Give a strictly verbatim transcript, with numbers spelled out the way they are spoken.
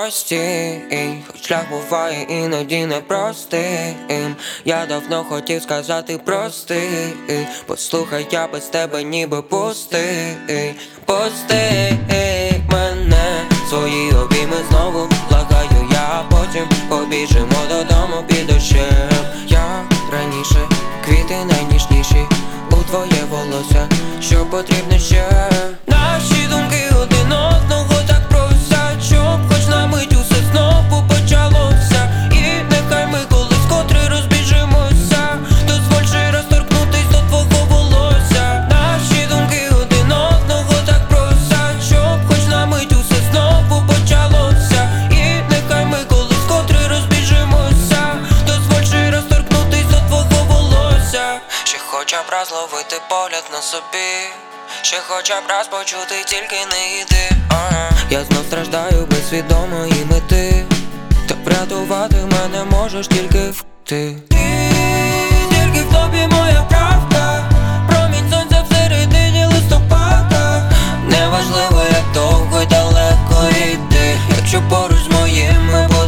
прості, хоч шлях буває іноді непростим. Я давно хотів сказати прости. Послухай, я без тебе ніби пустий. Пусти мене в свої обійми знову, благаю я, а потім побіжимо додому під дощем. Як раніше, квіти найніжніші, у твоє волосся, що потрібно ще. Наші думки один одного так просять, щоб хоч на мить усе знову почалося. І нехай ми колись котре розбіжимося, дозволь ще раз торкнутись до твого волосся. Наші думки один одного так просять, щоб хоч на мить усе знову почалося. І нехай ми колись котре розбіжимося, дозволь ще раз торкнутись до твого волосся. Ще хоча б раз ловити погляд на собі, ще хоча б раз почути, тільки не йди. Ага. Я знов страждаю без свідомої мети, та врятувати мене можеш тільки в ти. Тільки в тобі моя правда, промінь сонця всередині листопада. Неважливо, як довго й далеко йти, якщо поруч з моїми